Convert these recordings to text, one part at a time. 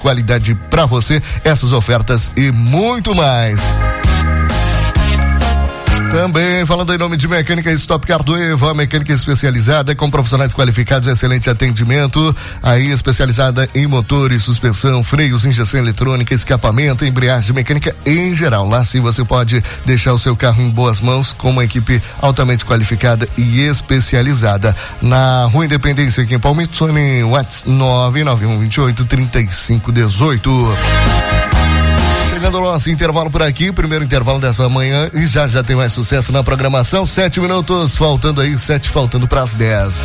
qualidade para você, essas ofertas e muito mais. Também falando em nome de Mecânica Stock Car do Eva, mecânica especializada com profissionais qualificados, excelente atendimento, aí especializada em motores, suspensão, freios, injeção eletrônica, escapamento, embreagem, mecânica em geral. Lá sim você pode deixar o seu carro em boas mãos com uma equipe altamente qualificada e especializada. Na Rua Independência aqui em Palmitos, fone WhatsApp 991283518. Chegando ao nosso intervalo por aqui, primeiro intervalo dessa manhã, e já tem mais sucesso na programação. 7 minutos, faltando para as 10.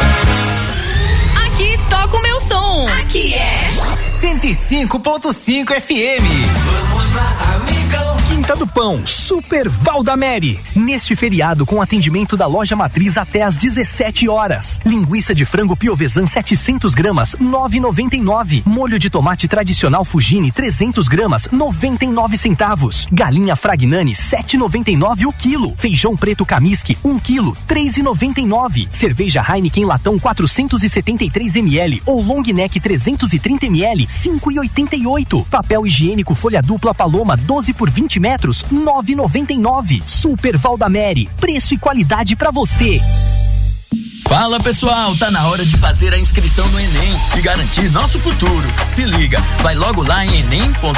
Aqui toca o meu som. Aqui é 105.5 FM. Vamos lá, amigão. Quinta do Pão, Super Valdamere. Neste feriado, com atendimento da loja matriz até às 17 horas. Linguiça de frango piovesan 700 gramas, 9,99. Molho de tomate tradicional Fugini 300 gramas, 99 centavos. Galinha Fragnani 7,99 o quilo. Feijão preto Camisque 1 quilo, 3,99. Cerveja Heineken latão 473 ml ou long neck 330 ml, 5,88. Papel higiênico folha dupla Paloma 12 por 20 metros, 9,99. Super Valdamere, preço e qualidade pra você. Fala pessoal, tá na hora de fazer a inscrição no Enem e garantir nosso futuro. Se liga, vai logo lá em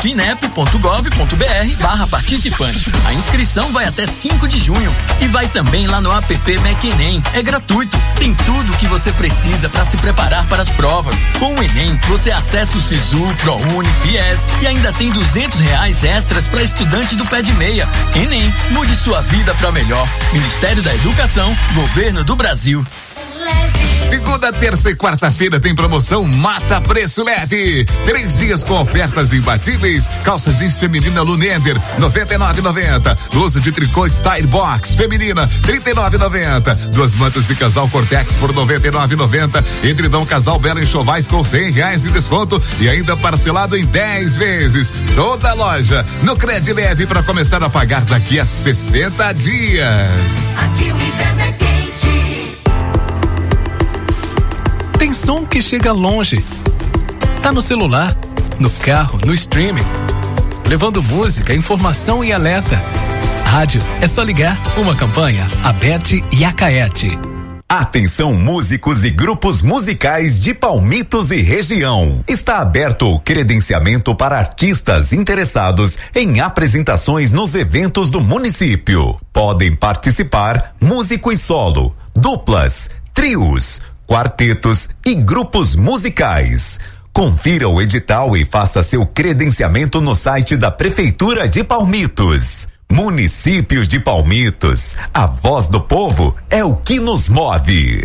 enem.inep.gov.br/participante. A inscrição vai até 5 de junho e vai também lá no app MEC Enem. É gratuito, tem tudo o que você precisa para se preparar para as provas. Com o Enem, você acessa o Sisu, ProUni, FIES e ainda tem R$200 extras para estudante do pé de meia. Enem, mude sua vida para melhor. Ministério da Educação, Governo do Brasil. Segunda, terça e quarta-feira tem promoção Mata Preço Leve. 3 dias com ofertas imbatíveis. Calça jeans feminina Lunender, 99,90. Blusa de tricô Style Box feminina, 39,90. 2 mantas de casal Cortex por 99,90. Edredom casal Bela Enxovais com R$100 de desconto e ainda parcelado em 10 vezes. Toda loja no Cred Leve para começar a pagar daqui a 60 dias. Aqui o inverno é quente. Tem som que chega longe. Tá no celular, no carro, no streaming. Levando música, informação e alerta. Rádio, é só ligar. Uma campanha, Aberte e Acaerte. Atenção músicos e grupos musicais de Palmitos e região. Está aberto o credenciamento para artistas interessados em apresentações nos eventos do município. Podem participar músicos solo, duplas, trios, quartetos e grupos musicais. Confira o edital e faça seu credenciamento no site da Prefeitura de Palmitos. Município de Palmitos, a voz do povo é o que nos move.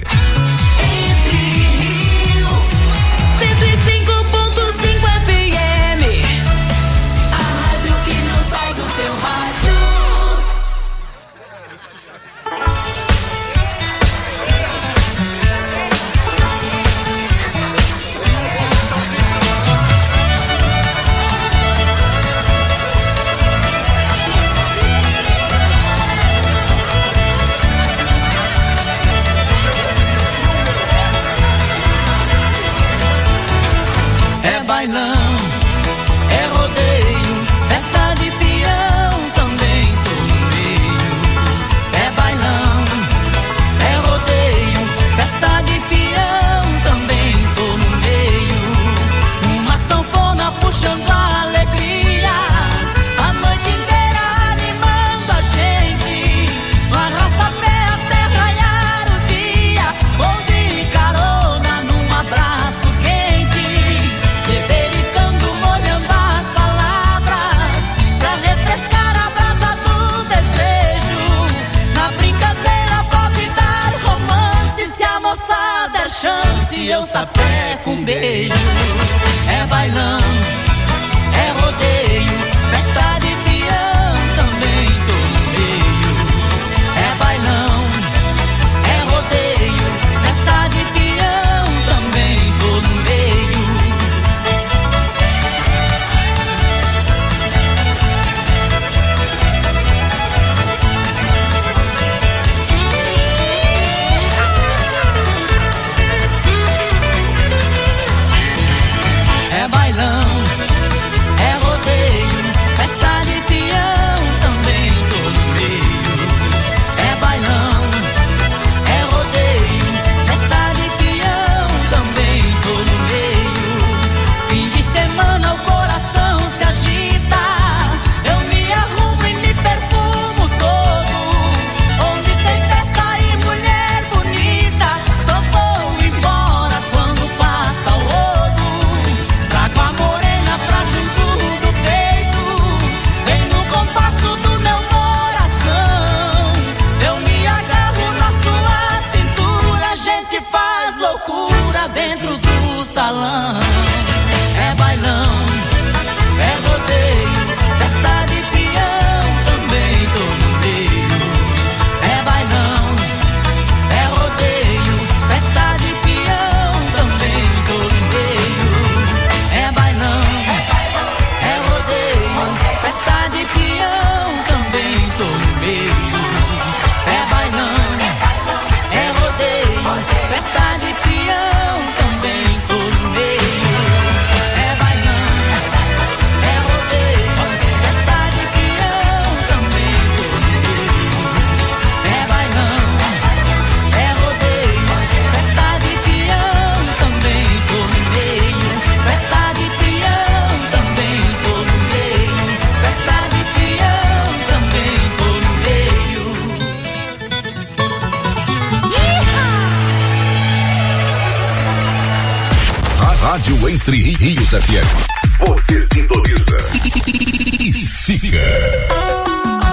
rádio Entre Rios FM. Você sintoniza e fica.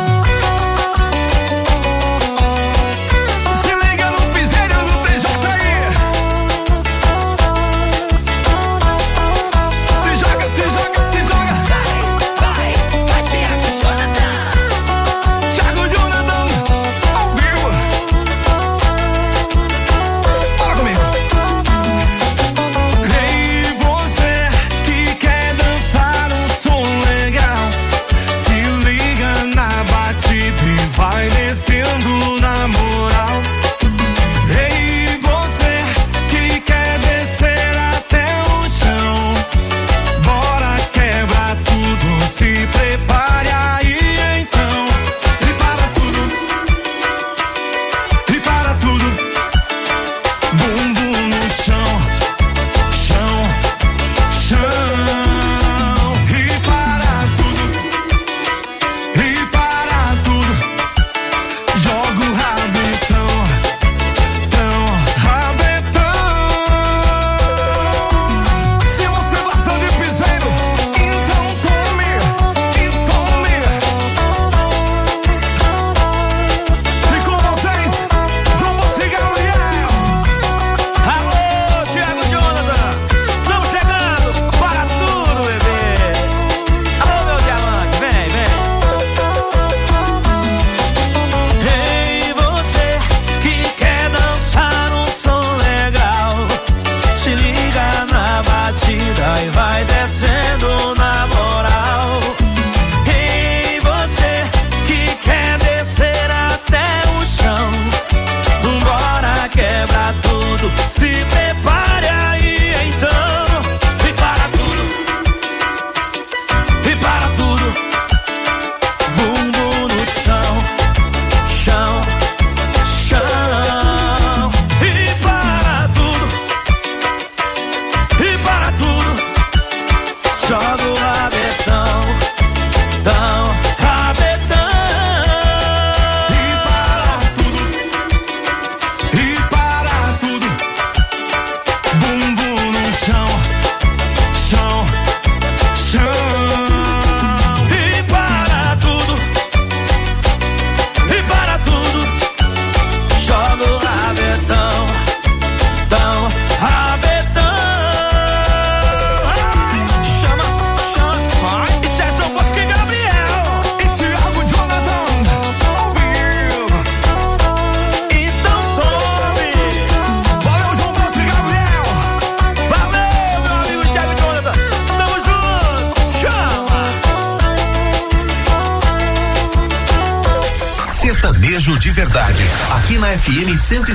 Sertanejo de verdade, aqui na FM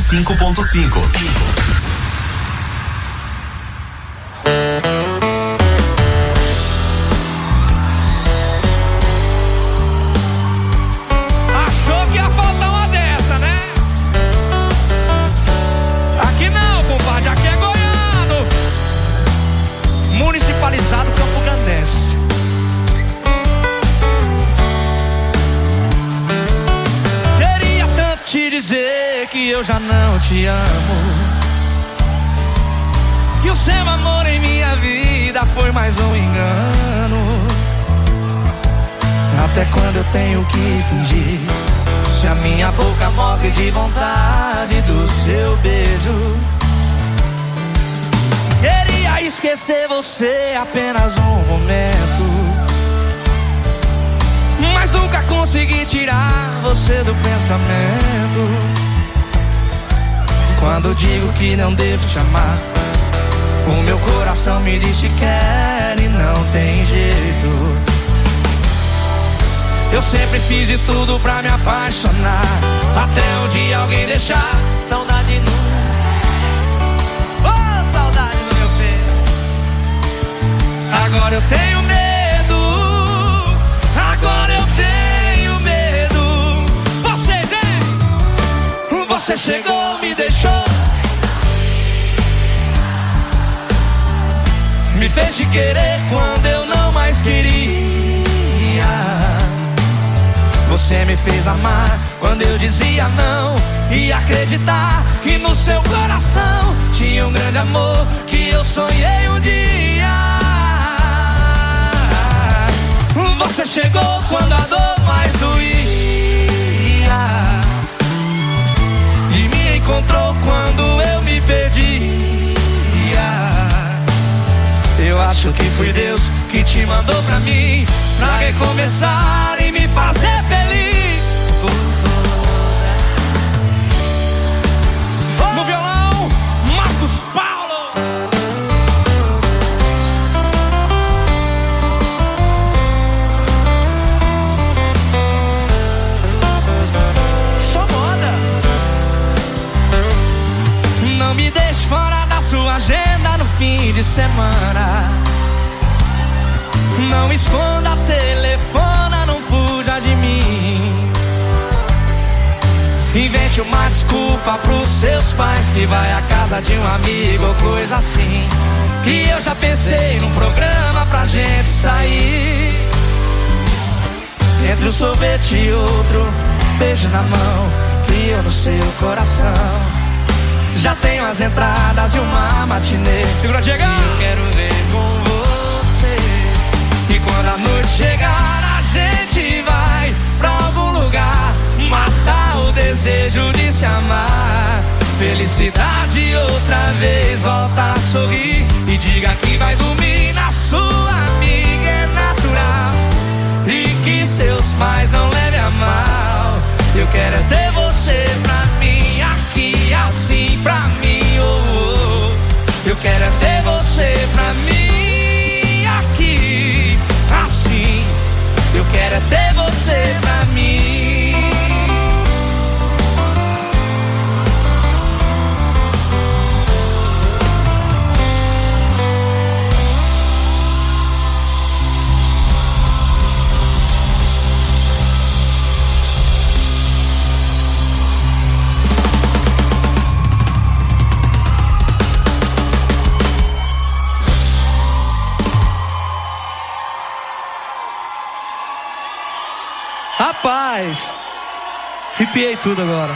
105.5. Achou que ia faltar uma dessa, né? Aqui não, compadre, aqui é goiano. Municipalizado Campo Grandense. Te dizer que eu já não te amo, que o seu amor em minha vida foi mais um engano. Até quando eu tenho que fingir, se a minha boca morre de vontade do seu beijo? Queria esquecer você apenas um momento, mas nunca consegui tirar você do pensamento. Quando digo que não devo te amar, o meu coração me diz que quer e não tem jeito. Eu sempre fiz de tudo pra me apaixonar, até um dia alguém deixar saudade no... Oh, saudade no meu peito. Agora eu tenho medo, agora eu tenho medo. Vocês, hein? Você chegou, me deixou, me fez te querer quando eu não mais queria. você me fez amar quando eu dizia não, e acreditar que no seu coração tinha um grande amor que eu sonhei um dia. Você chegou quando a dor mais doía e me encontrou quando eu me perdia. Eu acho que foi Deus que te mandou pra mim, pra recomeçar e me fazer feliz. No violão, Marcos Paulo. Só moda. Não me deixe fora da sua agenda no fim de semana. Não esconda, telefona, não fuja de mim. Invente uma desculpa pros seus pais, que vai à casa de um amigo ou coisa assim. Que eu já pensei num programa pra gente sair. Entre um sorvete e outro, beijo na mão, que eu no seu coração já tenho as entradas e uma matinê. Segura, chega! Eu quero ver com você. E quando a noite chegar, a gente vai pra algum lugar, matar o desejo de se amar. Felicidade outra vez, volta a sorrir e diga que vai dormir na sua amiga, é natural. E que seus pais não levem a mal. Eu quero é ter você pra mim, aqui assim pra mim, oh, oh. Eu quero é ter você pra mim, aqui assim. Eu quero é ter você pra mim. Rapaz, arrepiei tudo agora.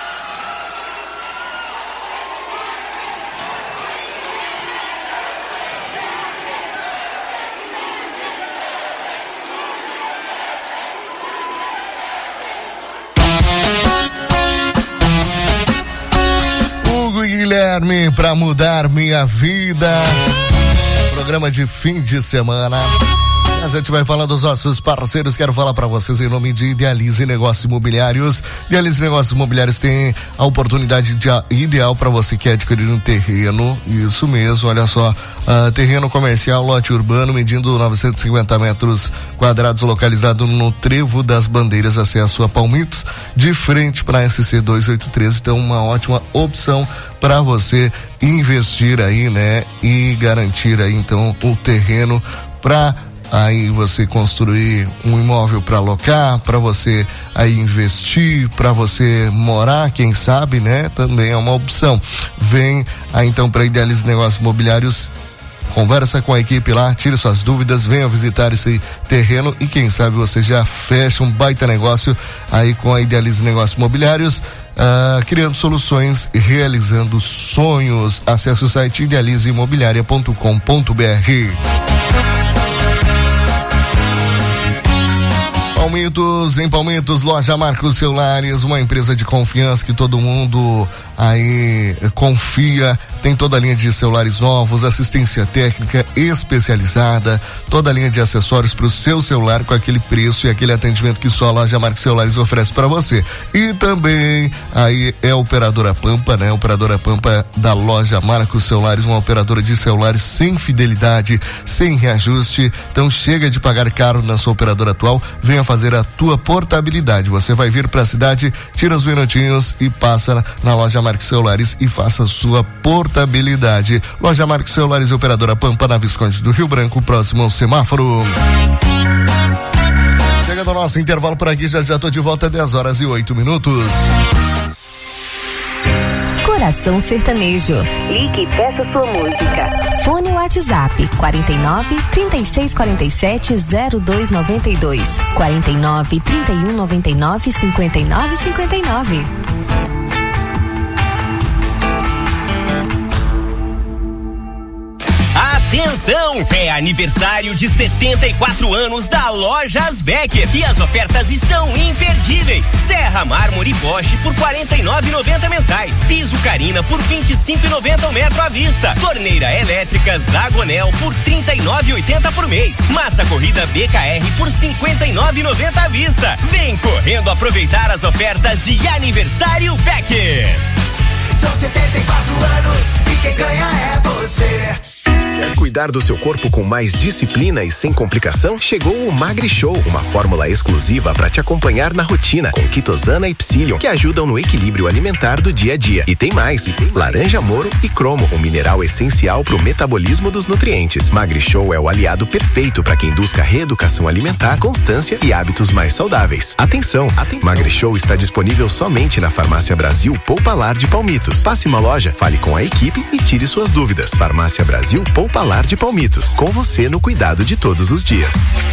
Hugo e Guilherme, pra mudar minha vida. Programa de fim de semana. A gente vai falar dos nossos parceiros. Quero falar para vocês em nome de Idealize Negócios Imobiliários. Idealize Negócios Imobiliários tem a oportunidade ideal para você que quer adquirir um terreno. Isso mesmo, olha só. Terreno comercial, lote urbano, medindo 950 metros quadrados, localizado no Trevo das Bandeiras, acesso a Palmitos, de frente para a SC 283. Então, uma ótima opção para você investir aí, né? E garantir aí, então, o terreno para aí você construir um imóvel para alocar, para você aí investir, para você morar, quem sabe, né? Também é uma opção. Vem aí então para Idealize Negócios Imobiliários, conversa com a equipe lá, tire suas dúvidas, venha visitar esse terreno e quem sabe você já fecha um baita negócio aí com a Idealize Negócios Imobiliários, criando soluções e realizando sonhos. Acesse o site idealizeimobiliaria.com.br. Em Palmitos, loja Marcos Celulares, uma empresa de confiança que todo mundo aí confia. Tem toda a linha de celulares novos, assistência técnica especializada, toda a linha de acessórios para o seu celular com aquele preço e aquele atendimento que só a loja Marcos Celulares oferece para você. E também aí é a operadora Pampa, né? Operadora Pampa da loja Marcos Celulares, uma operadora de celulares sem fidelidade, sem reajuste. Então chega de pagar caro na sua operadora atual, venha fazer a tua portabilidade. Você vai vir para a cidade, tira uns minutinhos e passa na loja Marcos Celulares e faça a sua portabilidade. Loja Marcos Celulares e operadora Pampa, na Visconde do Rio Branco, próximo ao semáforo. Chegando ao nosso intervalo por aqui, já tô de volta, 10 horas e 8 minutos. Coração Sertanejo. Ligue e peça sua música. Fone WhatsApp 49 36 47 0292. 49 31 99 59 59. Atenção! É aniversário de 74 anos da Lojas Becker e as ofertas estão imperdíveis. Serra Mármore Bosch por R$ 49,90 mensais. Piso Carina por R$ 25,90 o metro à vista. Torneira elétrica Zagonel por R$ 39,80 por mês. Massa corrida BKR por R$ 59,90 à vista. Vem correndo aproveitar as ofertas de aniversário Becker. São 74 anos e quem ganha é você. Quer cuidar do seu corpo com mais disciplina e sem complicação? Chegou o Magri Show, uma fórmula exclusiva para te acompanhar na rotina, com quitosana e psyllium, que ajudam no equilíbrio alimentar do dia a dia. E tem mais, laranja moro e cromo, um mineral essencial para o metabolismo dos nutrientes. Magri Show é o aliado perfeito para quem busca reeducação alimentar, constância e hábitos mais saudáveis. Atenção! Magri Show está disponível somente na Farmácia Brasil Poupalar de Palmitos. Passe uma loja, fale com a equipe e tire suas dúvidas. Farmácia Brasil Poupalar de Palmitos, com você no cuidado de todos os dias.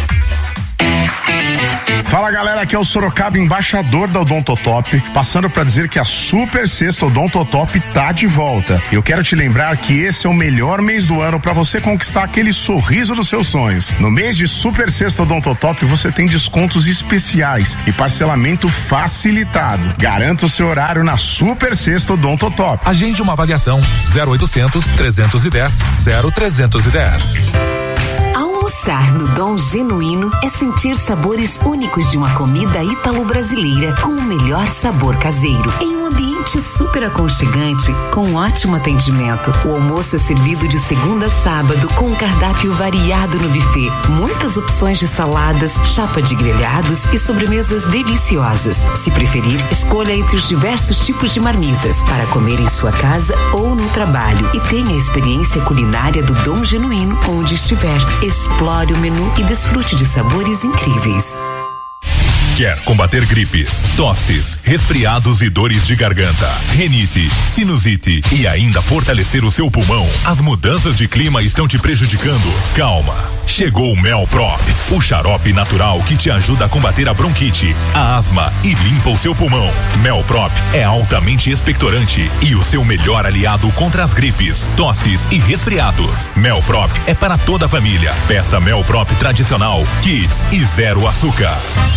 Fala galera, aqui é o Sorocaba, embaixador da Odontotop, passando para dizer que a Super Sexta Odontotop tá de volta. Eu quero te lembrar que esse é o melhor mês do ano para você conquistar aquele sorriso dos seus sonhos. No mês de Super Sexta Odontotop você tem descontos especiais e parcelamento facilitado. Garanta o seu horário na Super Sexta Odontotop. Agende uma avaliação 0800 310 0310. Almoçar no Dom Genuíno é sentir sabores únicos de uma comida ítalo-brasileira com o melhor sabor caseiro, em um ambiente super aconchegante, com ótimo atendimento. O almoço é servido de segunda a sábado, com um cardápio variado no buffet. Muitas opções de saladas, chapa de grelhados e sobremesas deliciosas. Se preferir, escolha entre os diversos tipos de marmitas, para comer em sua casa ou no trabalho. E tenha a experiência culinária do Dom Genuíno onde estiver. Explore o menu e desfrute de sabores incríveis. Quer combater gripes, tosses, resfriados e dores de garganta, rinite, sinusite e ainda fortalecer o seu pulmão? As mudanças de clima estão te prejudicando? Calma! Chegou o Melprop, o xarope natural que te ajuda a combater a bronquite, a asma e limpa o seu pulmão. Melprop é altamente expectorante e o seu melhor aliado contra as gripes, tosses e resfriados. Melprop é para toda a família. Peça Melprop tradicional, Kids e zero açúcar.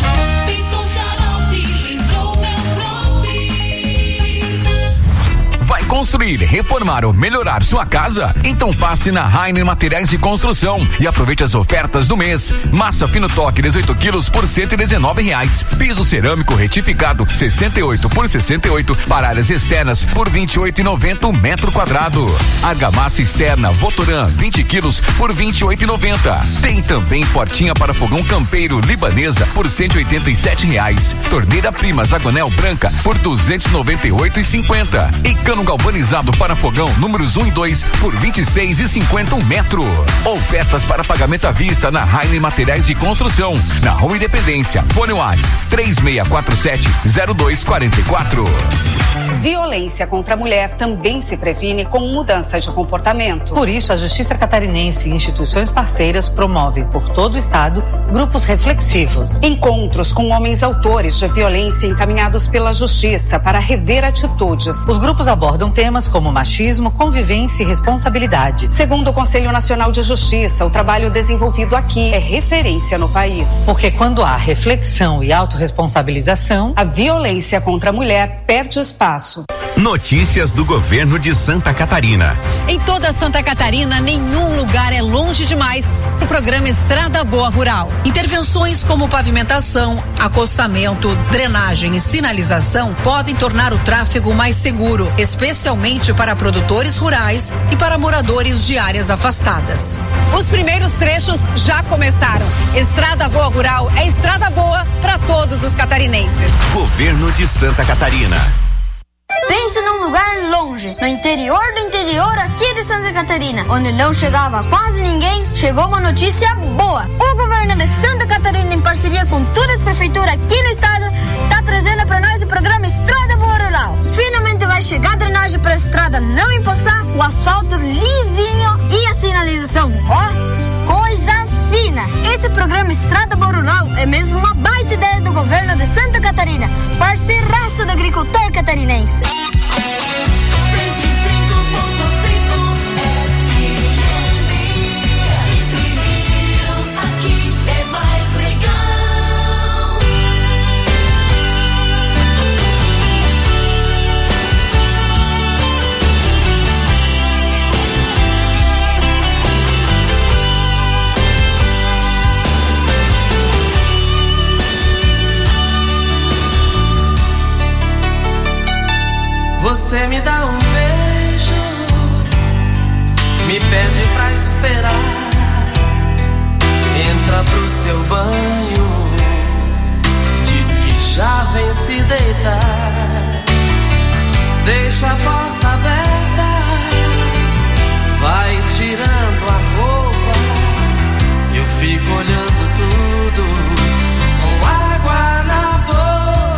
Vai construir, reformar ou melhorar sua casa? Então passe na Rainer Materiais de Construção e aproveite as ofertas do mês. Massa fino toque 18 quilos por R$119. Piso cerâmico retificado 68 por 68 para áreas externas por R$28,90 metro quadrado. Argamassa externa Votoran 20 quilos por R$28,90. Tem também portinha para fogão campeiro libanesa por R$187. Torneira Prima Zagonel branca por R$298,50. E cano galvanizado para fogão números 1 e 2 por R$26,50 metro. Ofertas para pagamento à vista na Rainer Materiais de Construção, na Rua Independência. Fone WhatsApp 3647-0244. Violência contra a mulher também se previne com mudança de comportamento. Por isso, a Justiça Catarinense e instituições parceiras promovem por todo o estado grupos reflexivos. Encontros com homens autores de violência encaminhados pela Justiça para rever atitudes. Os grupos abordam temas como machismo, convivência e responsabilidade. Segundo o Conselho Nacional de Justiça, o trabalho desenvolvido aqui é referência no país. Porque quando há reflexão e autorresponsabilização, a violência contra a mulher perde espaço. Notícias do governo de Santa Catarina. Em toda Santa Catarina, nenhum lugar é longe demais para o programa Estrada Boa Rural. Intervenções como pavimentação, acostamento, drenagem e sinalização podem tornar o tráfego mais seguro, especialmente para produtores rurais e para moradores de áreas afastadas. Os primeiros trechos já começaram. Estrada Boa Rural é estrada boa para todos os catarinenses. Governo de Santa Catarina. Pense num lugar longe, no interior do interior aqui de Santa Catarina, onde não chegava quase ninguém, chegou uma notícia boa. O governo de Santa Catarina, em parceria com todas as prefeituras aqui no estado, está trazendo para nós o programa Estrada Boa Rural. Finalmente vai chegar a drenagem pra estrada não empoçar, o asfalto lisinho e a sinalização, ó, coisa fina. Esse programa Estrada Boa Rural é mesmo uma baita ideia do governo de Santa Catarina, parceiraço do agricultor catarinense. Você me dá um beijo, me pede pra esperar, entra pro seu banho, diz que já vem se deitar, deixa a porta aberta, vai tirando a roupa, eu fico olhando tudo com água na boca.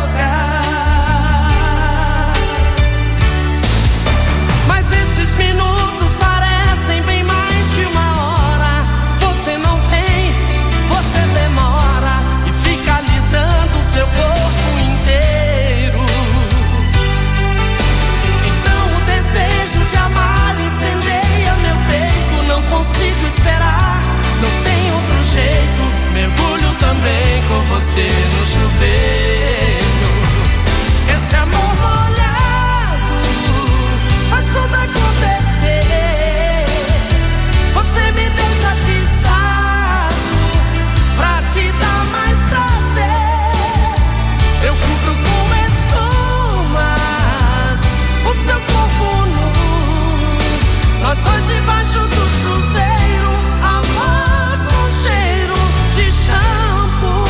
Esses minutos parecem bem mais que uma hora. Você não vem, você demora e fica alisando o seu corpo inteiro. Então o desejo de amar incendeia meu peito. Não consigo esperar, não tem outro jeito. Mergulho também com você no chuveiro. Esse amor molhado faz tudo acontecer. Você me deixa atiçado pra te dar mais prazer. Eu cubro com espumas o seu corpo nu, nós dois debaixo do chuveiro, amor com cheiro de shampoo.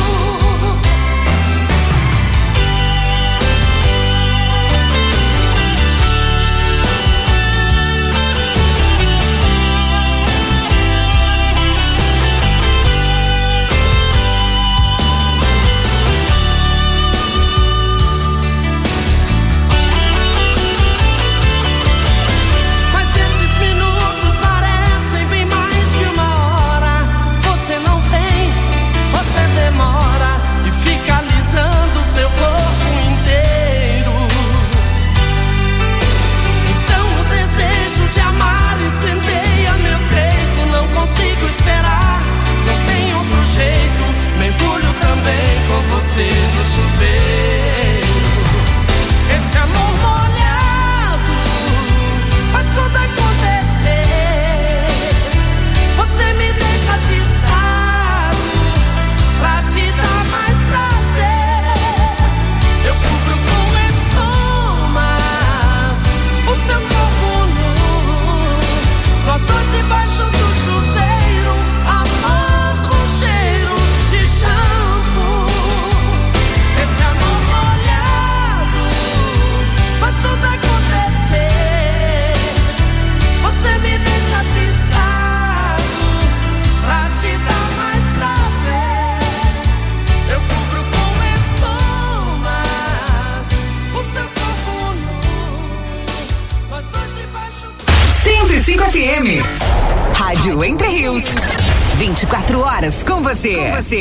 Esperar, não tem outro jeito. Mergulho também com você no chuveiro. Esse amor molhado faz tudo acontecer. Você me deixa atiçado pra te dar mais prazer. Eu cubro com espumas o seu corpo nu, nós dois debaixo do chuveiro. FM. Rádio Entre Rios. 24 horas com você.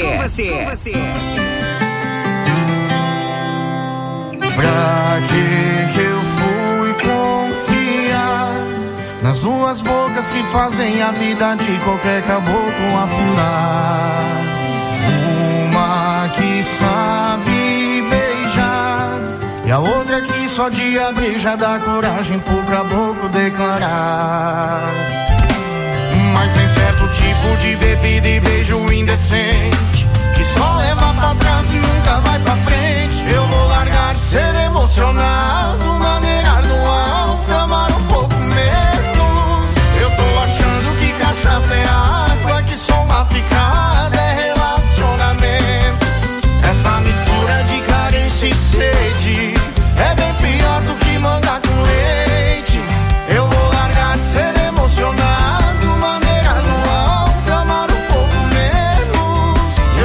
Pra que eu fui confiar nas duas bocas que fazem a vida de qualquer caboclo afundar? Uma que sabe beijar e a outra que só de abrir já dá coragem pro caboclo declarar. Mas tem certo tipo de bebida e beijo indecente que só leva pra trás e nunca vai pra frente. Eu vou largar de ser emocionado, maneirar no álcool, amar um pouco menos. Eu tô achando que cachaça é água, que só uma ficada é relacionamento. Essa mistura de carência e sede é bem pior do que mandar com leite. Eu vou largar de ser emocionado, maneirar no álcool, amar um pouco menos. E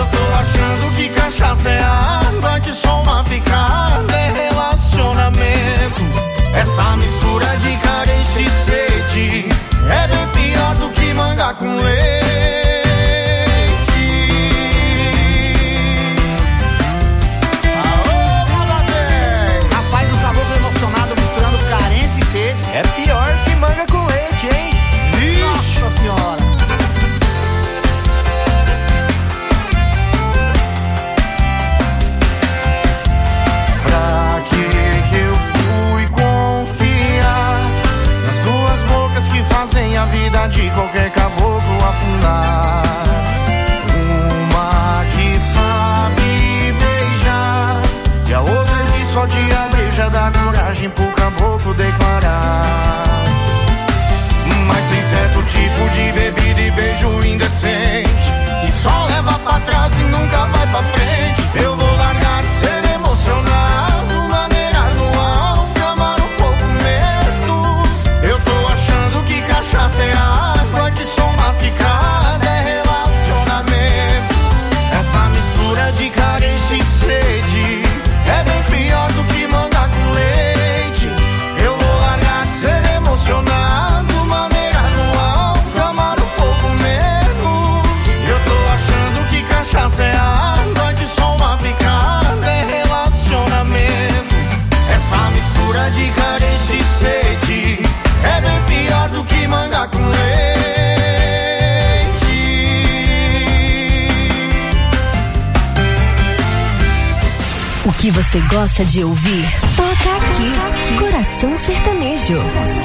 pra frente. Eu vou largar de ser emocionado, maneirar no alto, amar um pouco menos. Eu tô achando que cachaça é água, que soma ficada é relacionamento. Essa mistura de carência e sede é bem pior do que mandar com leite. Eu vou largar de ser emocionado, maneirar no alto, amar um pouco menos. Eu tô achando que cachaça é água, que só uma ficada é relacionamento. Essa mistura de carência e sede é bem pior do que mandar com leite. O que você gosta de ouvir? Toca aqui. Coração Sertanejo.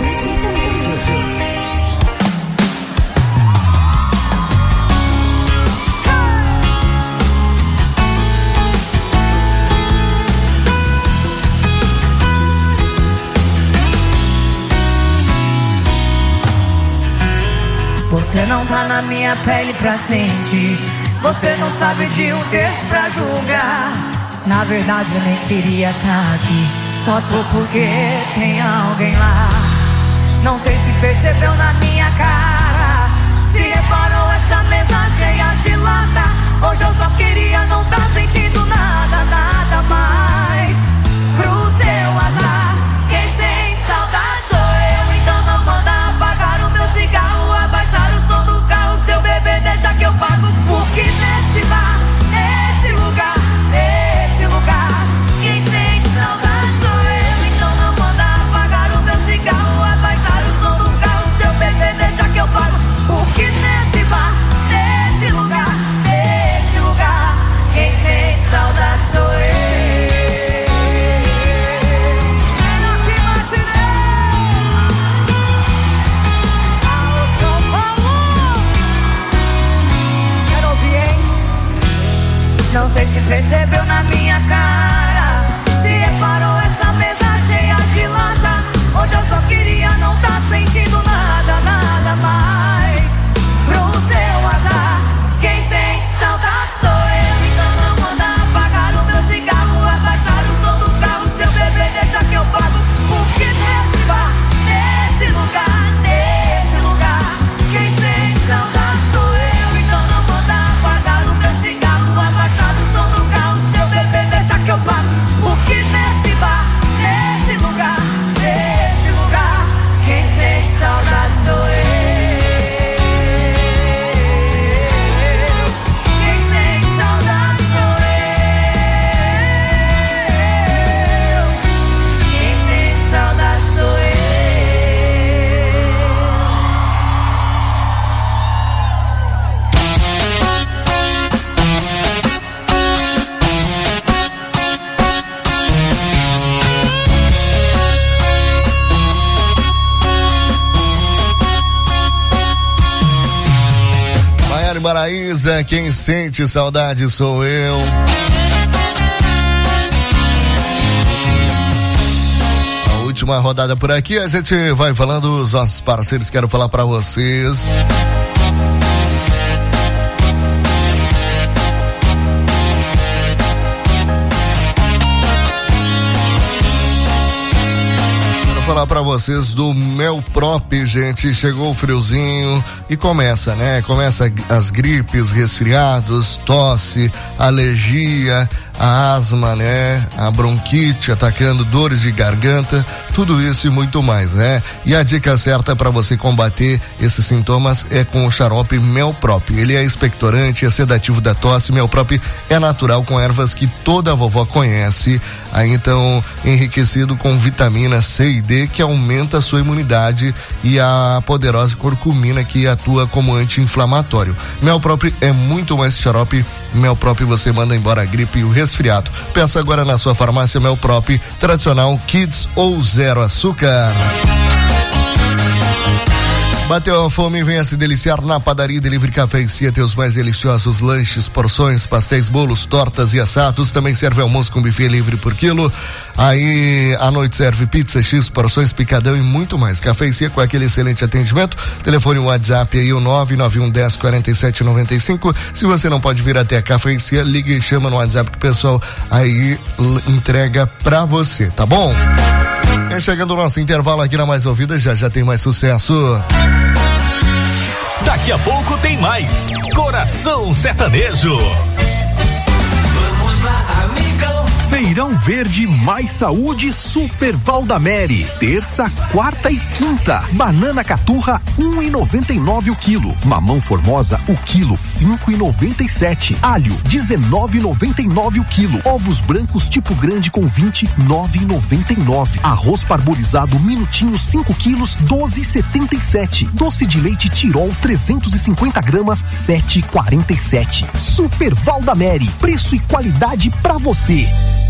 Você não tá na minha pele pra sentir. Você não sabe de um texto pra julgar. Na verdade eu nem queria tá aqui. Só tô porque tem alguém lá. Não sei se percebeu na minha cara, se reparou essa mesa cheia de lata. Hoje eu só queria não tá sentindo nada, nada mais. Pro seu azar, quem sente saudade sou eu. Então não manda apagar o meu cigarro, abaixar o som do carro. Seu bebê deixa que eu pago. Porque nesse bar, nesse lugar, quem sente saudade sou eu. Então não manda apagar o meu cigarro, abaixar o som do carro. Seu bebê deixa que eu pago. Porque nesse bar, nesse lugar, quem sente saudade sou eu. Eu te imaginei. Alô, São Paulo. Quero ouvir, hein? Não sei se percebeu na minha cara, se reparou essa mesa cheia de lata. Hoje eu só queria não tá sentindo nada, nada mais. Pro seu azar, quem sente saudade sou eu. Então não manda apagar o meu cigarro, abaixar o som do carro. Seu bebê deixa que eu pago. Porque nesse bar, nesse lugar, quem sente saudade sou eu. Então não manda apagar o meu cigarro, abaixar o som do carro. Seu bebê deixa que eu pago. Porque nesse bar, nesse lugar, quem sente saudade sou eu. Quem sente saudade sou eu. Quem sente saudade sou eu. Maiara Maraíza, quem sente saudade sou eu. A última rodada por aqui, a gente vai falando os nossos parceiros, quero falar pra vocês. Falar pra vocês do Melprop, gente. Chegou o friozinho e começa, né? Começa as gripes, resfriados, tosse, alergia, a asma, né? A bronquite atacando, dores de garganta, tudo isso e muito mais, né? E a dica certa para você combater esses sintomas é com o xarope Melprop. Ele é expectorante, é sedativo da tosse. Melprop é natural, com ervas que toda a vovó conhece. Aí então enriquecido com vitamina C e D, que aumenta a sua imunidade, e a poderosa curcumina, que atua como anti-inflamatório. Melprop é muito mais que xarope. Melprop você manda embora a gripe e o resfriado. Peça agora na sua farmácia Melprop, tradicional, Kids ou zero açúcar. Bateu a fome, venha se deliciar na Padaria Delivery Café e Cia, teus mais deliciosos lanches, porções, pastéis, bolos, tortas e assados. Também serve almoço com buffet livre por quilo. Aí à noite serve pizza, X, porções, picadão e muito mais. Café e Cia com aquele excelente atendimento. Telefone WhatsApp aí o 991104795. Se você não pode vir até a Café e Cia, ligue e chama no WhatsApp que o pessoal aí entrega pra você, tá bom? Chegando o nosso intervalo aqui na Mais Ouvida, já tem mais sucesso. Daqui a pouco tem mais Coração Sertanejo. Vamos lá, amigão. Feirão Verde mais saúde Super Valdamere. Terça, quarta e quinta. Banana caturra 1,99 o quilo. Mamão formosa o quilo 5,97. Alho 19,99 o quilo. Ovos brancos tipo grande com 29,99. Arroz parbolizado minutinho 5 quilos 12,77. Doce de leite Tirol 350 gramas 7,47. Super Valdamere. Preço e qualidade pra você.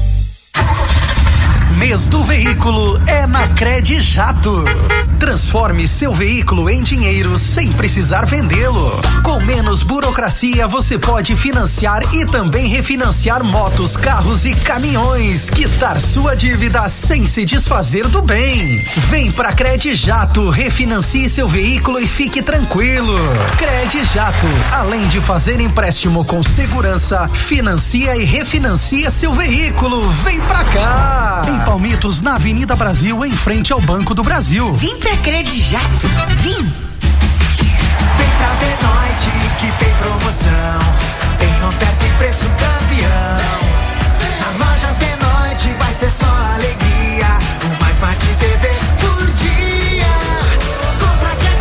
Mês do veículo é na Cred Jato. Transforme seu veículo em dinheiro sem precisar vendê-lo. Com menos burocracia, você pode financiar e também refinanciar motos, carros e caminhões. Quitar sua dívida sem se desfazer do bem. Vem pra Cred Jato, refinancie seu veículo e fique tranquilo. Cred Jato, além de fazer empréstimo com segurança, financia e refinancia seu veículo. Vem pra cá. Em Palmitos, na Avenida Brasil, em frente ao Banco do Brasil. Vem pra Cred Jato, vem! Vem pra Benoite que tem promoção, tem oferta e preço campeão. Na Lojas Benoite vai ser só alegria, uma Smart TV por dia. Compra que é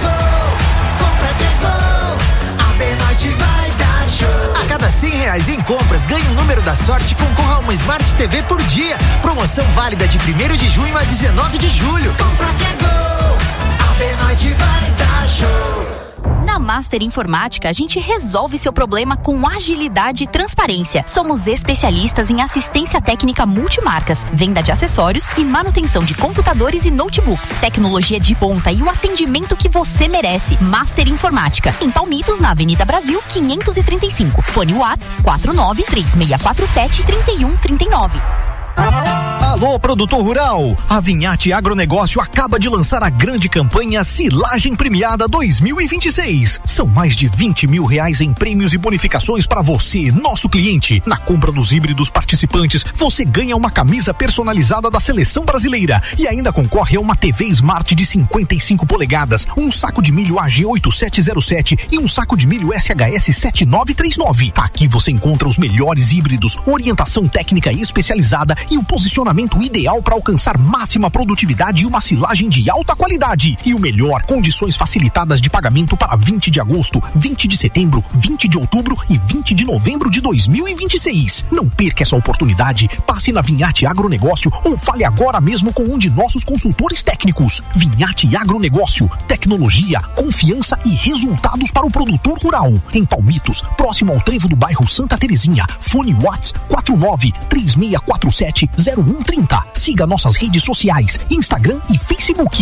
gol, a Benoite vai dar show. A cada R$100 em compras, ganhe um número da sorte e concorra a uma Smart TV por dia. Promoção válida de 1º de junho a 19 de julho. Compra que é gol, a Benoite vai dar show. Na Master Informática, a gente resolve seu problema com agilidade e transparência. Somos especialistas em assistência técnica multimarcas, venda de acessórios e manutenção de computadores e notebooks. Tecnologia de ponta e o atendimento que você merece. Master Informática, em Palmitos, na Avenida Brasil, 535. Fone WhatsApp 4936473139. Alô, produtor rural! A Vinhate Agronegócio acaba de lançar a grande campanha Silagem Premiada 2026. São mais de R$20 mil em prêmios e bonificações para você, nosso cliente. Na compra dos híbridos participantes, você ganha uma camisa personalizada da Seleção Brasileira e ainda concorre a uma TV Smart de 55 polegadas, um saco de milho AG 8707 e um saco de milho SHS 7939. Aqui você encontra os melhores híbridos, orientação técnica especializada e o posicionamento ideal para alcançar máxima produtividade e uma silagem de alta qualidade. E o melhor, condições facilitadas de pagamento para 20 de agosto, 20 de setembro, 20 de outubro e 20 de novembro de 2026. Não perca essa oportunidade. Passe na Vinhate Agronegócio ou fale agora mesmo com um de nossos consultores técnicos. Vinhate Agronegócio, tecnologia, confiança e resultados para o produtor rural. Em Palmitos, próximo ao trevo do bairro Santa Terezinha. Fone WhatsApp 4936470130. Siga nossas redes sociais, Instagram e Facebook.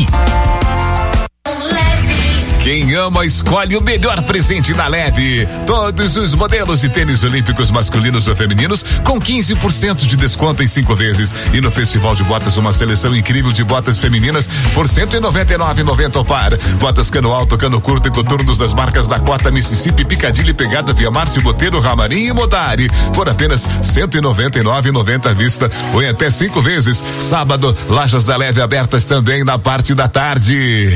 Quem ama escolhe o melhor presente da Leve. Todos os modelos de tênis olímpicos masculinos ou femininos com 15% de desconto em 5 vezes. E no Festival de Botas, uma seleção incrível de botas femininas por R$199,90 ao par. Botas cano alto, cano curto e coturnos das marcas Dakota, Mississippi, Piccadilly, Pegada, Via Marte, Boteiro, Ramarim e Modari por apenas R$199,90 à vista ou em até 5 vezes. Sábado, Lojas da Leve abertas também na parte da tarde.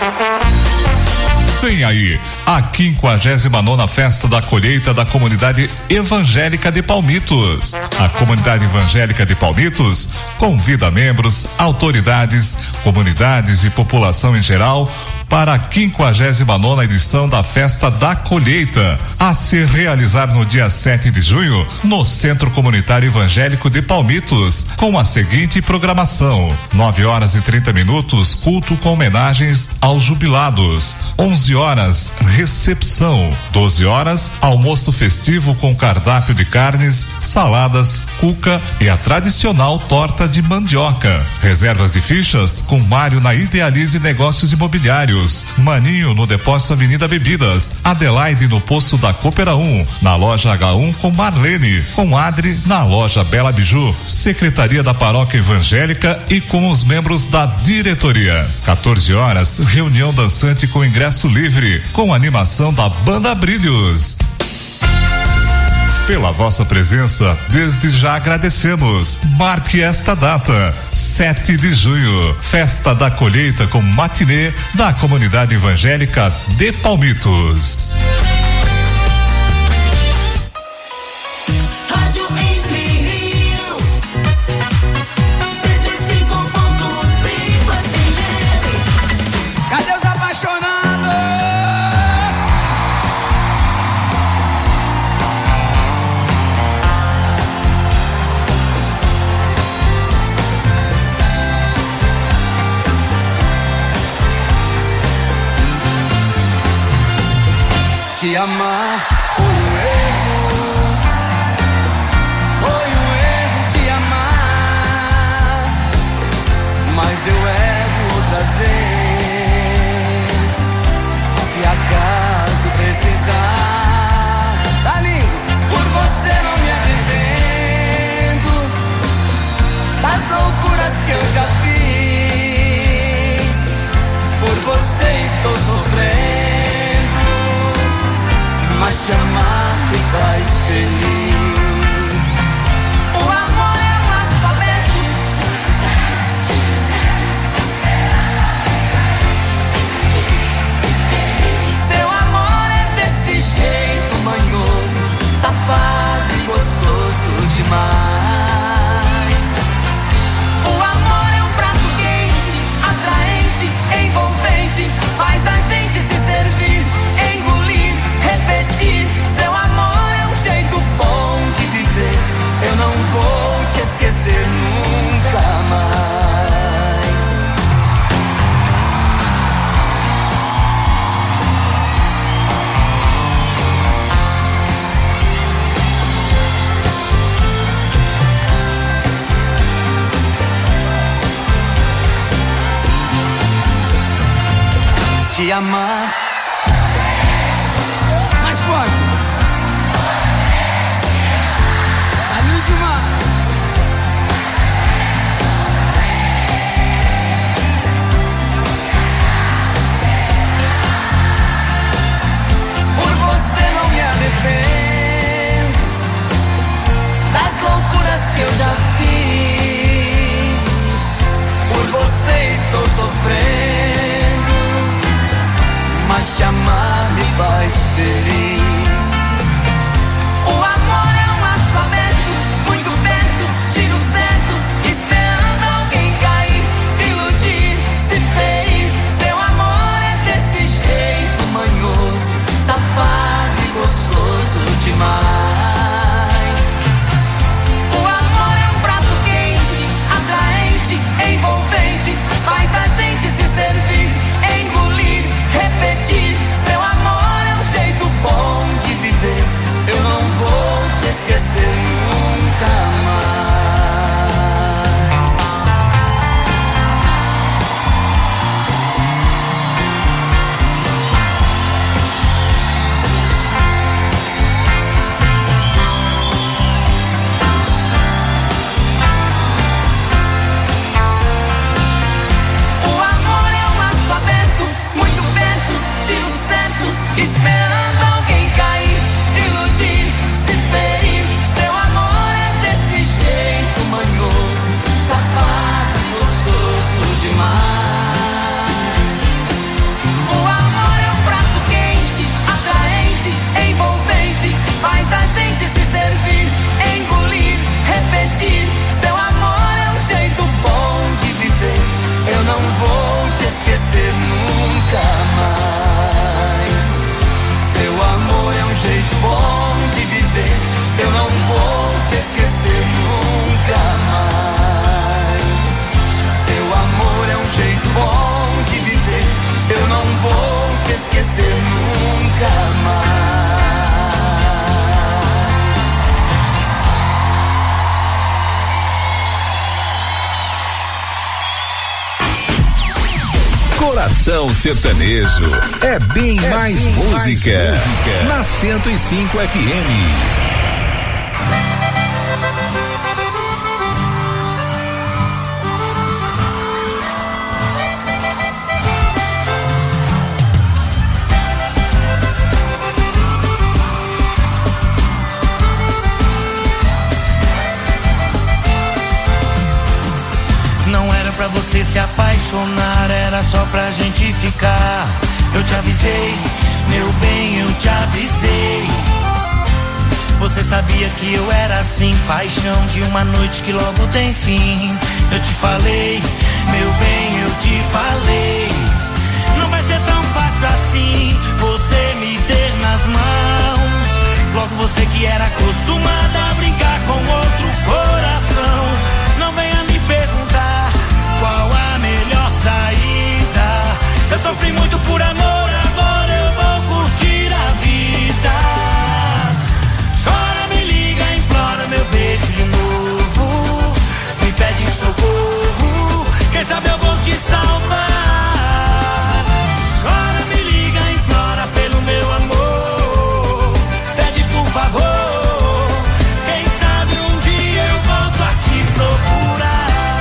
Vem aí, a 59ª Festa da Colheita da Comunidade Evangélica de Palmitos. A Comunidade Evangélica de Palmitos convida membros, autoridades, comunidades e população em geral para a 59ª edição da Festa da Colheita, a se realizar no dia 7 de junho, no Centro Comunitário Evangélico de Palmitos, com a seguinte programação: 9h30, culto com homenagens aos jubilados, 11h, recepção, 12h, almoço festivo com cardápio de carnes, saladas, cuca e a tradicional torta de mandioca. Reservas e fichas com Mário na Idealize Negócios Imobiliários. Correios, Maninho no Depósito Avenida Bebidas, Adelaide no Posto da Coopera 1, na loja H1 com Marlene, com Adri na loja Bela Biju, Secretaria da Paróquia Evangélica e com os membros da diretoria. 14 horas, reunião dançante com ingresso livre, com animação da Banda Brilhos. Pela vossa presença, desde já agradecemos. Marque esta data, 7 de junho, festa da colheita com matinê da Comunidade Evangélica de Palmitos. Rádio Entre Rios, 105.5 FM. Cadê os apaixonados? Te amar foi um erro te amar, mas eu erro outra vez. Se acaso precisar, tá lindo, por você não me arrependo das loucuras que eu já fiz, por você estou sofrendo. Mas te amar me faz feliz. O amor é um laço aberto, seu amor é desse jeito manhoso, safado e gostoso demais. O amor é um prato quente, atraente, envolvente, faz a gente se servir, engolir, repetir. Seu amor é um jeito bom de viver. Eu não vou te esquecer nunca mais. Te amar mais forte. A luz de uma. Por você não me arrependo das loucuras que eu já fiz. Por você estou sofrendo, mas Coração Sertanejo. É bem mais música. Na 105 FM. Pra você se apaixonar, era só pra gente ficar. Eu te avisei, meu bem, eu te avisei. Você sabia que eu era assim, paixão de uma noite que logo tem fim. Eu te falei, meu bem, eu te falei. Não vai ser tão fácil assim, você me ter nas mãos. Logo você que era acostumada a brincar com outro coração. Não venha me perguntar qual a melhor saída. Eu sofri muito por amor, agora eu vou curtir a vida. Chora, me liga, implora meu beijo de novo. Me pede socorro, quem sabe eu vou te salvar. Chora, me liga, implora pelo meu amor. Pede por favor, quem sabe um dia eu volto a te procurar.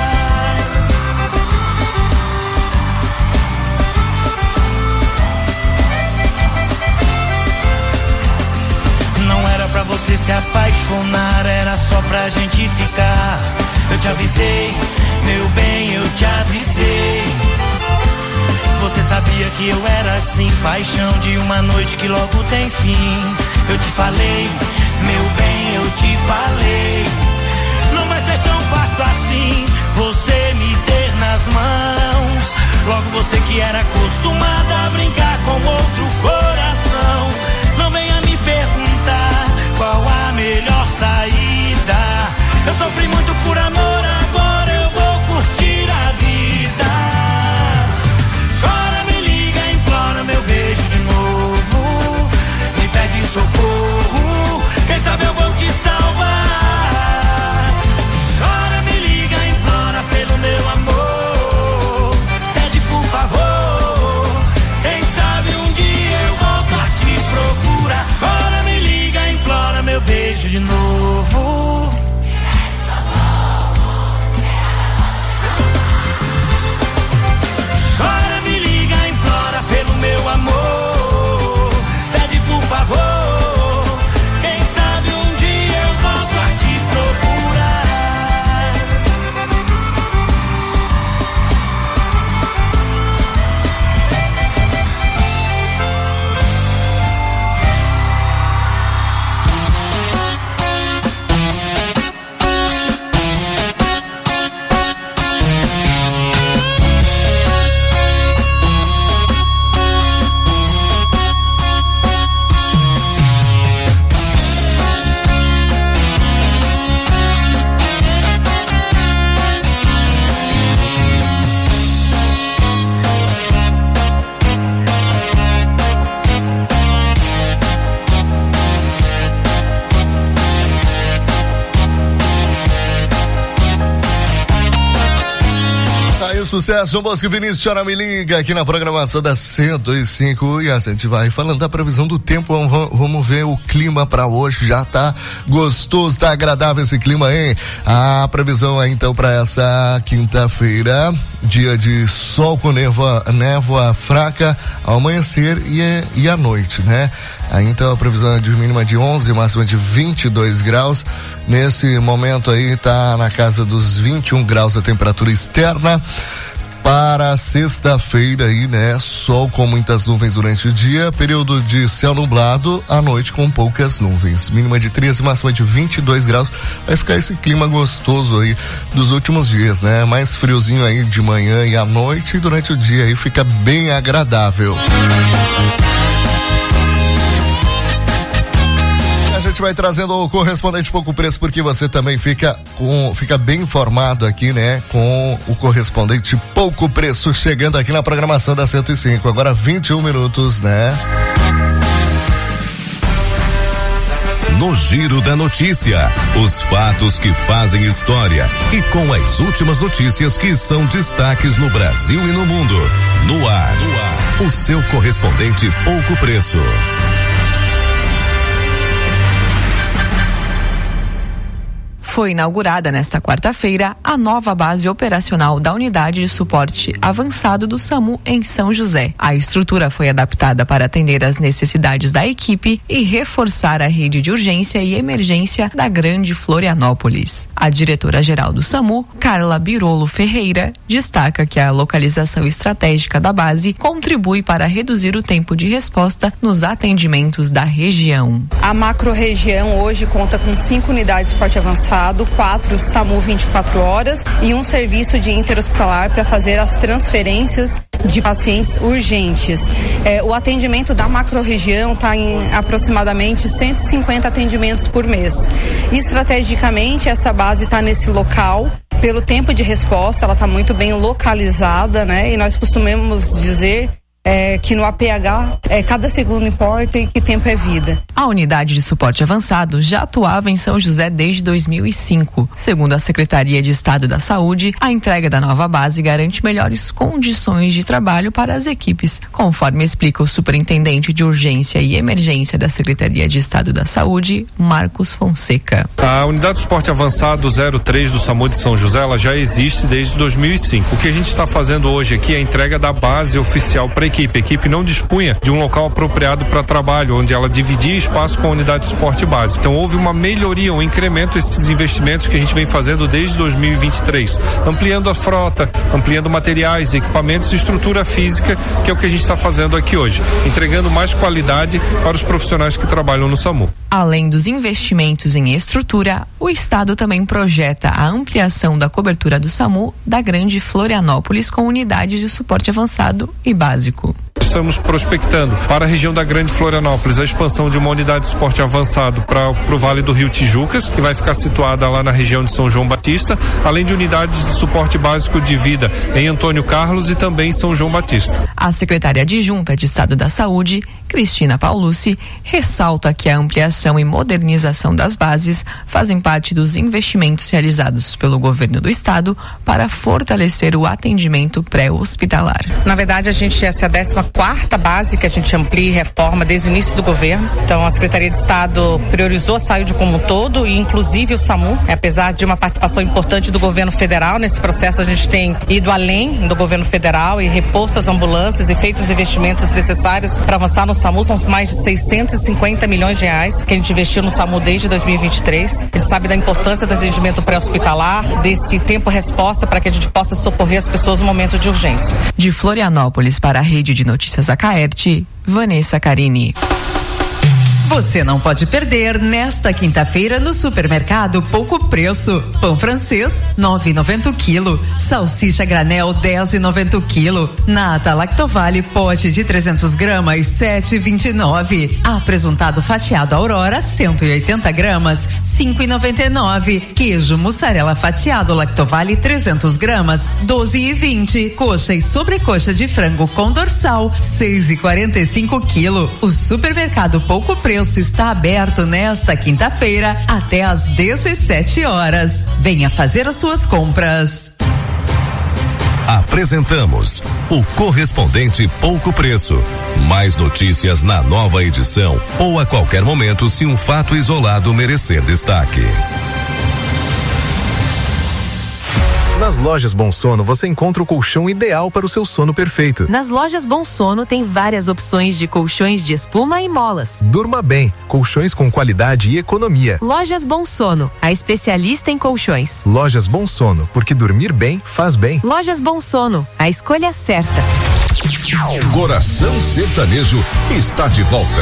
Pra você se apaixonar, era só pra gente ficar. Eu te avisei, meu bem, eu te avisei. Você sabia que eu era assim, paixão de uma noite que logo tem fim. Eu te falei, meu bem, eu te falei. Não vai ser tão fácil assim, você me ter nas mãos. Logo você que era acostumada a brincar com outro coração. Não venha me perguntar qual a melhor saída. Eu sofri muito por amor, agora eu vou curtir a vida. Chora, me liga, implora meu beijo de novo. Me pede socorro, quem sabe eu vou te salvar. Chora, me liga, implora pelo meu amor. Pede por favor, quem sabe um dia eu volto a te procurar. Chora, me liga, implora meu beijo de novo. Chora, me liga, implora pelo meu amor. Pede por favor, quem sabe um dia eu volto a te procurar. Sucesso, Bosco Vinícius, Chora Me Liga, aqui na programação da 105. E a gente vai falando da previsão do tempo. Vamos ver o clima para hoje. Já tá gostoso, tá agradável esse clima, hein? A previsão é então para essa quinta-feira, dia de sol com névoa fraca ao amanhecer e à noite, né? Aí então a previsão é de mínima de 11, máxima de 22 graus. Nesse momento aí tá na casa dos 21 graus a temperatura externa. Para sexta-feira aí, né? Sol com muitas nuvens durante o dia, período de céu nublado, à noite com poucas nuvens. Mínima de 13, máxima de 22 graus. Vai ficar esse clima gostoso aí dos últimos dias, né? Mais friozinho aí de manhã e à noite, e durante o dia aí fica bem agradável. A gente vai trazendo o correspondente Pouco Preço, porque você também fica bem informado aqui, né? Com o correspondente Pouco Preço chegando aqui na programação da 105. Agora 21 minutos, né? no Giro da Notícia. Os fatos que fazem história e com as últimas notícias que são destaques no Brasil e no mundo. No ar, o seu correspondente Pouco Preço. Foi inaugurada nesta quarta-feira a nova base operacional da Unidade de Suporte Avançado do SAMU em São José. A estrutura foi adaptada para atender às necessidades da equipe e reforçar a rede de urgência e emergência da Grande Florianópolis. A diretora-geral do SAMU, Carla Birolo Ferreira, destaca que a localização estratégica da base contribui para reduzir o tempo de resposta nos atendimentos da região. A macro-região hoje conta com 5 unidades de suporte avançado, 4 SAMU 24 horas e um serviço de interhospitalar para fazer as transferências de pacientes urgentes. O atendimento da macro-região está em aproximadamente 150 atendimentos por mês. Estrategicamente, essa base está nesse local. Pelo tempo de resposta, ela está muito bem localizada, né? E nós costumamos dizer que no APH cada segundo importa e que tempo é vida. A unidade de suporte avançado já atuava em São José desde 2005. Segundo a Secretaria de Estado da Saúde, a entrega da nova base garante melhores condições de trabalho para as equipes, conforme explica o superintendente de urgência e emergência da Secretaria de Estado da Saúde, Marcos Fonseca. A unidade de suporte avançado 03 do SAMU de São José, ela já existe desde 2005. O que a gente está fazendo hoje aqui é a entrega da base oficial para a equipe. A equipe não dispunha de um local apropriado para trabalho, onde ela dividia espaço com a unidade de suporte básico. Então houve uma melhoria, um incremento desses investimentos que a gente vem fazendo desde 2023, ampliando a frota, ampliando materiais, equipamentos e estrutura física, que é o que a gente está fazendo aqui hoje, entregando mais qualidade para os profissionais que trabalham no SAMU. Além dos investimentos em estrutura, o Estado também projeta a ampliação da cobertura do SAMU da Grande Florianópolis com unidades de suporte avançado e básico. Estamos prospectando para a região da Grande Florianópolis a expansão de uma unidade de suporte avançado para o Vale do Rio Tijucas, que vai ficar situada lá na região de São João Batista, além de unidades de suporte básico de vida em Antônio Carlos e também em São João Batista. A secretária adjunta de Estado da Saúde, Cristina Paulucci, ressalta que a ampliação e modernização das bases fazem parte dos investimentos realizados pelo governo do Estado para fortalecer o atendimento pré-hospitalar. Na verdade, a gente essa é a 14ª base que a gente amplia e reforma desde o início do governo. Então, a Secretaria de Estado priorizou a saúde como um todo e inclusive o SAMU. Apesar de uma participação importante do governo federal nesse processo, a gente tem ido além do governo federal e reposto as ambulâncias e feito os investimentos necessários para avançar no SAMU. São mais de 650 milhões de reais que a gente investiu no SAMU desde 2023. A gente sabe da importância do atendimento pré-hospitalar, desse tempo-resposta para que a gente possa socorrer as pessoas no momento de urgência. De Florianópolis para a Rede de Notícias Acaerte, Vanessa Carini. Você não pode perder nesta quinta-feira no supermercado Pouco Preço. Pão francês 9,90 o quilo, salsicha granel 10,90 o quilo, nata Lactovale pote de 300 gramas 7,29, apresuntado fatiado Aurora 180 gramas 5,99, queijo mussarela fatiado Lactovale 300 gramas 12,20, coxa e sobrecoxa de frango com dorsal 6,45 o quilo. O supermercado Pouco Preço está aberto nesta quinta-feira até às 17 horas. Venha fazer as suas compras. Apresentamos o correspondente Pouco Preço. Mais notícias na nova edição ou a qualquer momento se um fato isolado merecer destaque. Nas lojas Bom Sono você encontra o colchão ideal para o seu sono perfeito. Nas lojas Bom Sono tem várias opções de colchões de espuma e molas. Durma bem, colchões com qualidade e economia. Lojas Bom Sono, a especialista em colchões. Lojas Bom Sono, porque dormir bem faz bem. Lojas Bom Sono, a escolha certa. Coração Sertanejo está de volta.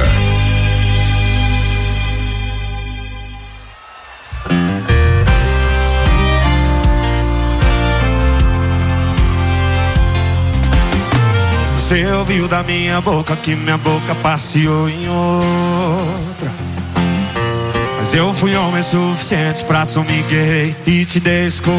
Você ouviu da minha boca que minha boca passeou em outra. Mas eu fui homem suficiente pra assumir que errei e te dei escolha.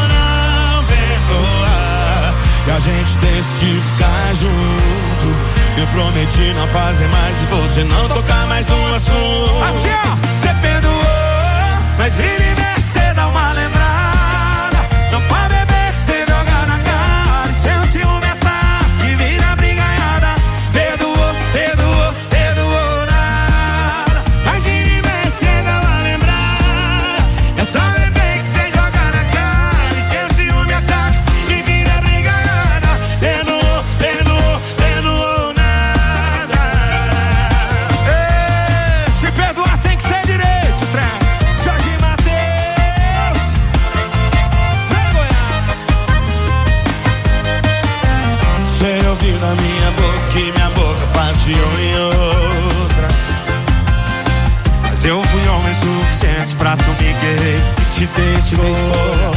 Perdoa, e a gente decidiu ficar junto. Eu prometi não fazer mais e você não tocar mais no assunto. Assim ó, cê perdoou, mas vira e mexe, cê dá uma lembrada. Não pode beber que cê joga na cara. E seu ciúme tá e vira brigaiada. Perdoou, perdoou, perdoou nada. Mas vira e mexe, cê dá uma lembrada. É só beber que cê joga na cara. E seu ciúme ataca e vira brigaiada. Perdoou, perdoou, perdoou nada. Se perdoar tem que ser direito, trem. Jorge Mateus, vem Goiás. Cê ouviu na minha boca que minha boca passeou em outra. Mas eu fui homem suficiente pra assumir que errei e te dei esse valor.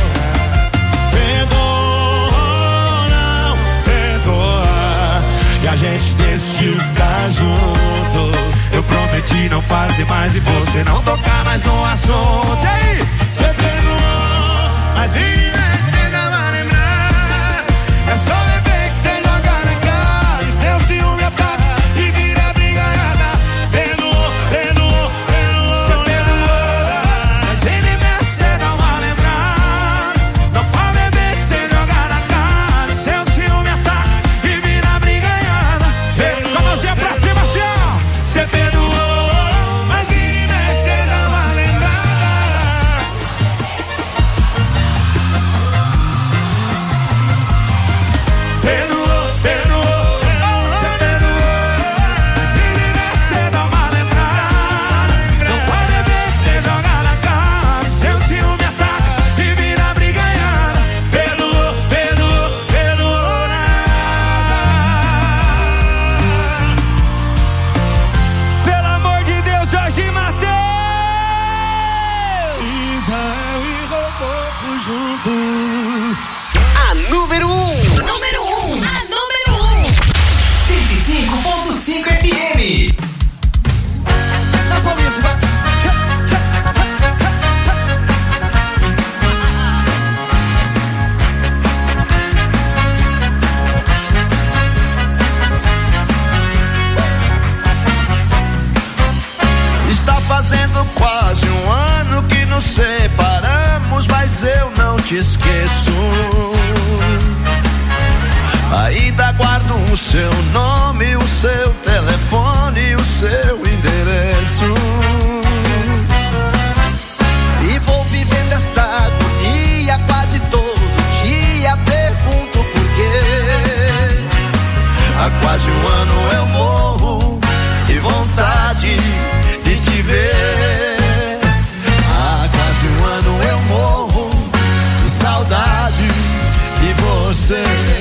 Perdoa, não perdoa. E a gente decidiu ficar junto. Eu prometi não fazer mais e você não tocar mais no assunto. E aí? Cê perdoou, mas vira e mexe, cê dá uma lembrar. É só beber que cê joga na cara. E seu ciúme ataca e vira brigaiada. Perdoou, perdoou, perdoou. Cê perdoou, mas vira e mexe, cê dá uma lembrada. Não pode beber que cê joga na cara. Seu ciúme ataca e vira brigaiada. Com a mãozinha pra cima, assim ó. Cê perdoou, mas vira e mexe, cê dá uma lembrada. Perdoou, perdoou, cê perdoou, mas vira e mexe, cê dá uma lembrada. Não pode beber que cê joga na cara. Seu ciúme ataca e vira brigaiada. Perdoou, perdoou, perdoou nada. Pelo amor de Deus, Jorge Mateus. Israel e Rodolfo juntos. A número 1. Número 1. A número 1. 105.5 FM. Na palminha, vai. Está fazendo quase um ano que nos separamos, mas eu não te esqueço. Ainda guardo o seu nome, o seu telefone, o seu endereço. E vou vivendo esta agonia quase todo dia. Pergunto por quê. Há quase um ano eu morro de vontade de te ver. Há quase um ano eu morro de saudade de você.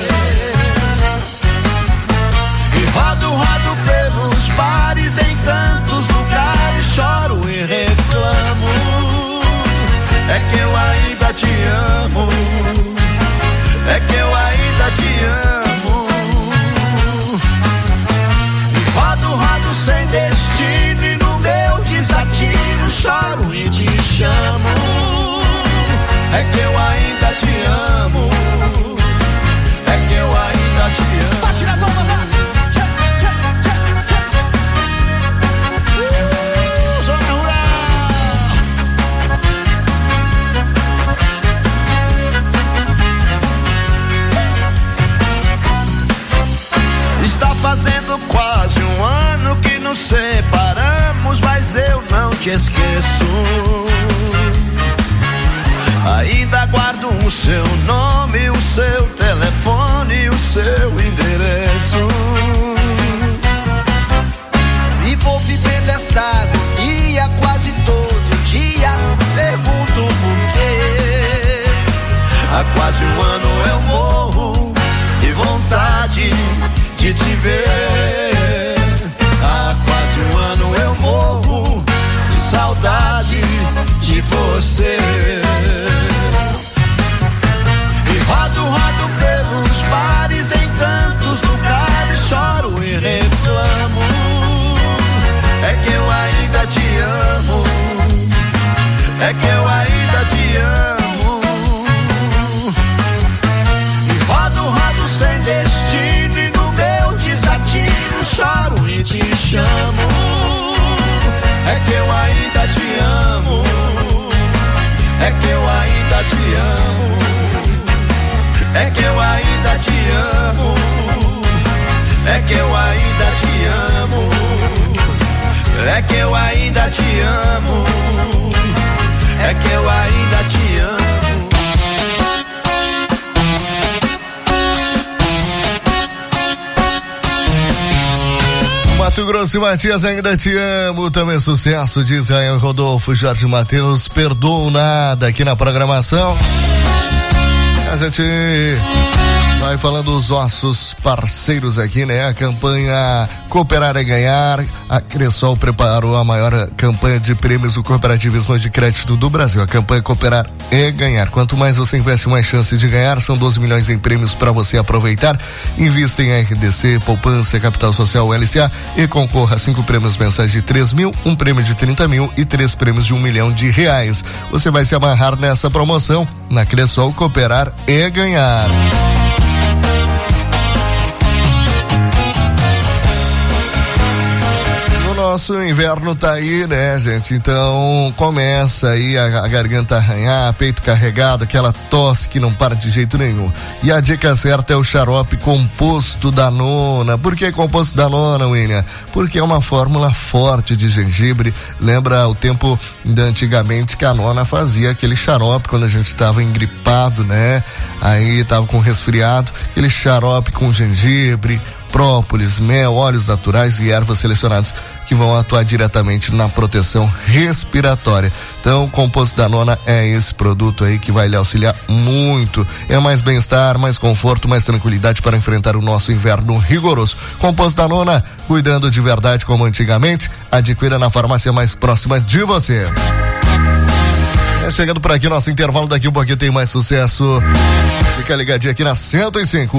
E rodo, rodo pelos bares, em tantos lugares, choro e reclamo. É que eu ainda te amo. É que eu ainda te amo. E rodo, rodo sem destino, e no meu desatino choro e te chamo. É que eu ainda te amo. É que eu ainda te amo. Bate na palma, vai. Zona Rural. Está fazendo quase um ano que nos separamos, mas eu não te esqueço. Ainda guardo o seu nome, o seu telefone, o seu endereço. E vou vivendo esta agonia quase todo dia. Pergunto por quê. Há quase um ano eu morro de vontade de te ver. Há quase um ano eu morro de saudade de você. E rodo, rodo pelos bares, em tantos lugares, choro e reclamo. É que eu ainda te amo. É que eu ainda te amo. E rodo, rodo sem destino, e no meu desatino É que eu ainda te amo. É que eu ainda te amo. É que eu ainda te amo. É que eu ainda te amo. É que eu ainda te amo. É que eu ainda te amo. Mato Grosso e Matias, ainda te amo. Também sucesso de Israel Rodolfo, Jorge Mateus, Perdoo Nada aqui na programação. A gente vai falando dos nossos parceiros aqui, né? A campanha Cooperar é Ganhar. A Cressol preparou a maior campanha de prêmios do cooperativismo de crédito do Brasil. A campanha Cooperar é Ganhar. Quanto mais você investe, mais chance de ganhar. São 12 milhões em prêmios para você aproveitar. Invista em RDC, Poupança, Capital Social, LCA e concorra a 5 prêmios mensais de 3 mil, 1 prêmio de 30 mil e 3 prêmios de R$1 milhão. Você vai se amarrar nessa promoção. Na Cressol, Cooperar é Ganhar. Nosso inverno tá aí, né, gente? Então começa aí a garganta arranhar, peito carregado, aquela tosse que não para de jeito nenhum. E a dica certa é o xarope composto Danona. Por que composto Danona, William? Porque é uma fórmula forte de gengibre. Lembra o tempo de antigamente que a nona fazia aquele xarope quando a gente tava engripado, né? Aí tava com resfriado, aquele xarope com gengibre, própolis, mel, óleos naturais e ervas selecionadas que vão atuar diretamente na proteção respiratória. Então, o composto Danona é esse produto aí que vai lhe auxiliar muito. É mais bem-estar, mais conforto, mais tranquilidade para enfrentar o nosso inverno rigoroso. Composto Danona, cuidando de verdade como antigamente. Adquira na farmácia mais próxima de você. Chegando por aqui, nosso intervalo, daqui um pouquinho tem mais sucesso. Fica ligadinho aqui na 105.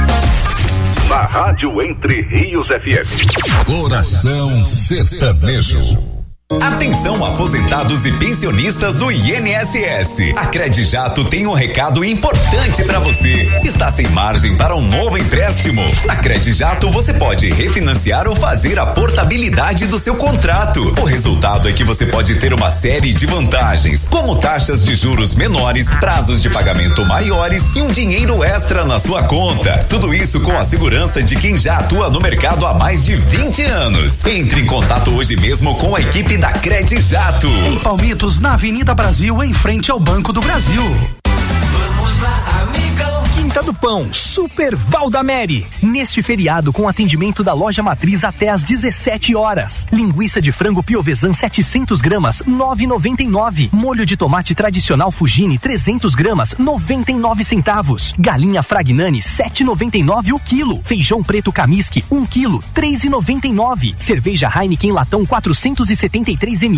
Na Rádio Entre Rios FM. Coração Sertanejo. Atenção, aposentados e pensionistas do INSS. A Credijato tem um recado importante para você. Está sem margem para um novo empréstimo? Na Credijato você pode refinanciar ou fazer a portabilidade do seu contrato. O resultado é que você pode ter uma série de vantagens, como taxas de juros menores, prazos de pagamento maiores e um dinheiro extra na sua conta. Tudo isso com a segurança de quem já atua no mercado há mais de 20 anos. Entre em contato hoje mesmo com a equipe da Credijato. Em Palmitos, na Avenida Brasil, em frente ao Banco do Brasil. Vamos lá, amigão. Quinta do Pão, Super Valdamere. Neste feriado, com atendimento da loja matriz até às 17 horas. Linguiça de frango Piovesan 700 gramas, 9,99. Molho de tomate tradicional Fugini 300 gramas, 99 centavos. Galinha Fragnani 7,99 o quilo. Feijão preto Camisque 1 quilo, 3,99. Cerveja Heineken latão 473 ml.